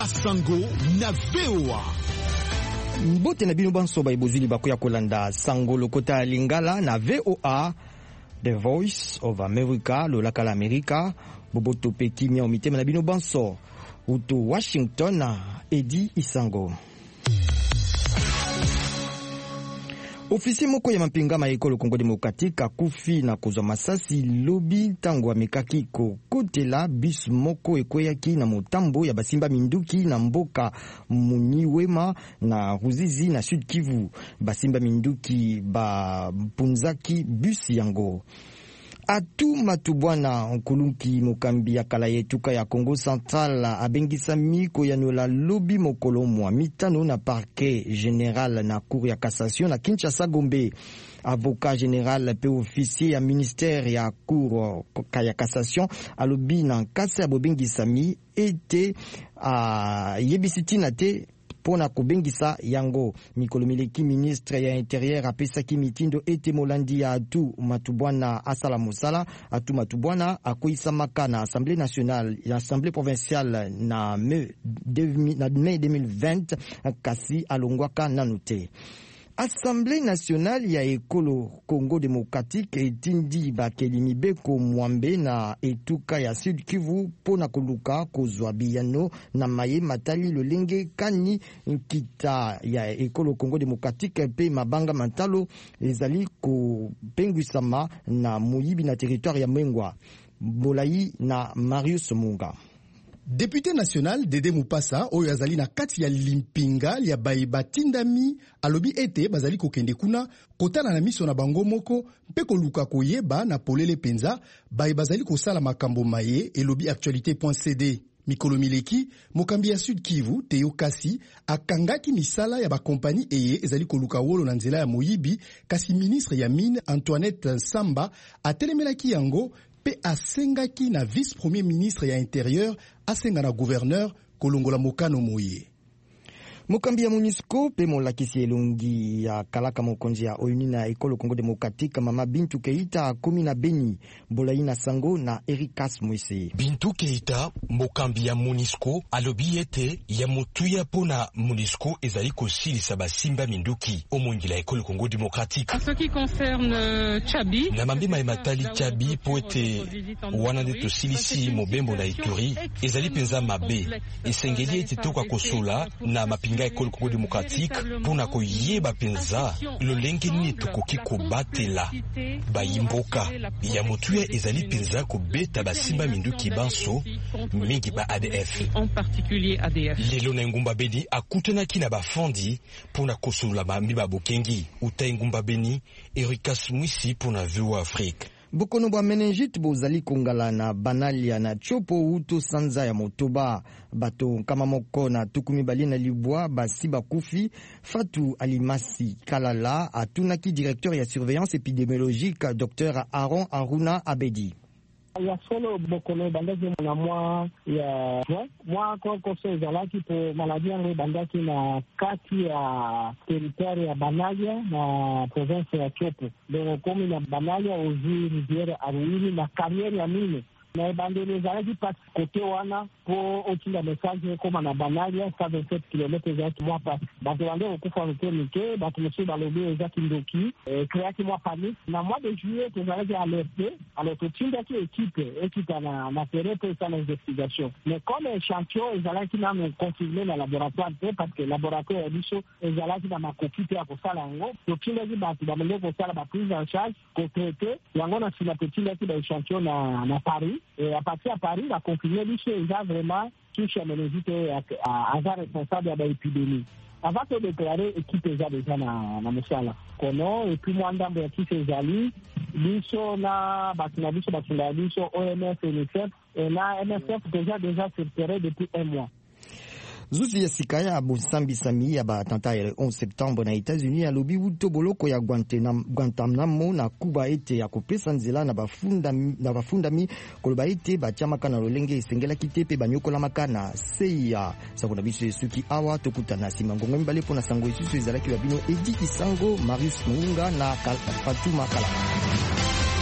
Sango na VOA. Mbote na bino banso ba ibozili bakoya kolanda Sango lokota lingala na VOA, The Voice of America, lolaka la America, boboto pe kimia omitema na bino banso, uto Washington na Edi Isango. Ofisi moko ya mapingama ya ekolo Kongo Demokratika kufi na kozwa masasi lobi tango amekaki kokotela bus moko ekweyaki na motambo ya basimba minduki na mboka Muniwema na Ruzizi na Sud Kivu. Basimba minduki bapunzaki bus yango. Atu Matubwana Nkulunki mokambi ya kala yetuka ya Congo Central abengisami koyanola lobi mokolo mwa mitano na parquet général na cour ya cassation na Kinshasa Gombe. Avocat général pe officier ya ministère ya cour ya cassation alobi na nkasi abobengisami ete yebisitina te pona kobengisa yango. Mikolo mileki ministre ya intérieur apesaki mitindo ete molandi ya Atu Matubwana asala mosala. Atu Matubwana akoisamaka na Assemblée nationale ya Assemblée provinciale na mai 2020 kasi alongwaka nanu te. Assemblée nationale ya ekolo Congo Démocratique etindi bakeli mibeko mwambe na etuka ya Sud Kivu pona koluka kozwa biyano na maye matali lolenge kani nkita ya ekolo Congo Démocratique pe mabanga matalo ezali kopengwisama na muyibi na territoire ya Mengwa. Bolai na Marius Munga. Député national Dede Mupasa oyo azali na kati ya limpinga ya Baiba Tindami alobi ete bazali kokende kuna kotala na miso na bango moko mpe koluka koyeba na polele penza Baiba bazali kosala makambo maye elobi actualité.cd. Mikolo mileki mokambi ya Sud Kivu Teo Kasi akangaki misala ya bakompani eye ezali koluka wolo na nzela ya moyibi kasi ministre ya mine Antoinette Nsamba atelemelaki yango pe asengaki na vice-premier ministre ya intérieur asenga na gouverneur kolongola mokano moye. Mokambi ya MONUSCO pe molakisi elongi ya kalaka mokonzi ya ONU na ekolo Congo Démocratique Mama Bintou Keita akomi na Beni. Bolai na Sango na Erikas Mwese. Bintou Keita mokambi ya MONUSCO alobi ete ya motuya pona MONUSCO ezali kosilisa basimba minduki omongila ekolo Congo Démocratique. En ce qui concerne Tchabi, na mambima ematali Tchabi po ete wana nde tosilisi mobembo na Ituri ezali penza mabe esengeli ete toka kosola na mapinga ekolo Congo Démocratique pona koyeba penza lolenge nini tokoki kobatela bayimboka ya motuya ezali penza kobeta basimba minduki banso mingi ba ADF en particulier ADF. Lelo na Ngumba Beni akutanaki na bafandi pona kosola bambi babokengi uta Ngumba Beni Erikas Mwisi pona VOA Afrique. Bokono bwa meningite bozali kongala na banalia na chopo uto sanza ya motoba bato kama moko na tukumi bali na libwa basi bakufi. Fatou Alimasi Kalala atunaki directeur ya surveillance épidémiologique Dr Aaron Aruna Abedi. Ya solo bokono bandaki na mwa ya mwa koso ezalaki po maladi yango bandaki na kati ya territoire ya Banalia na province ya Chopo. Donc komi na Banalia ozi rivière Aruini na carrière ya mine. Na bandele ezalaki pasi kote wana po otinda message koma na Banalia 127 km ezalaki mwa pasi. Bato bande okufa mike, bato mosusu balobi ezalaki ndoki, kreaki mwa panique. Na mois de juillet ezalaki alerté, alors totindaki équipe na terrain pour faire l'investigation. Mais comme échantillon ezalaki nano confirmé na laboratoire te parce que laboratoire ya biso ezalaki na makopi te ya kosala yango, totindaki bato bamende kosala ba prise en charge kotraité yango na sina totindaki ba échantillon na Paris. Et à partir de Paris, la confirmé biso eza vraiment touche à meningite à responsable de l'épidémie. Avant de déclarer équipe déjà na mosala kono et puis moi ndambo ya kisi ezali biso na batina biso batinda biso OMS UNICEF et na MSF déjà sur terrain depuis un mois. Zuzi ya sikaya abosambi sami ya batanta ya 11 septembre na États-Unis alobi uto boloko ya Guantanamo na Kuba ete ya kopesa nzela na bafundami koloba ete batiamaka na lolenge esengela kitepe banyokola makana seya sakona biso esuki awa tokutana sima ngongo mibale pona sango isusu ezalaki babino Edi Isango, Marius Munga na Fatuma Kalama.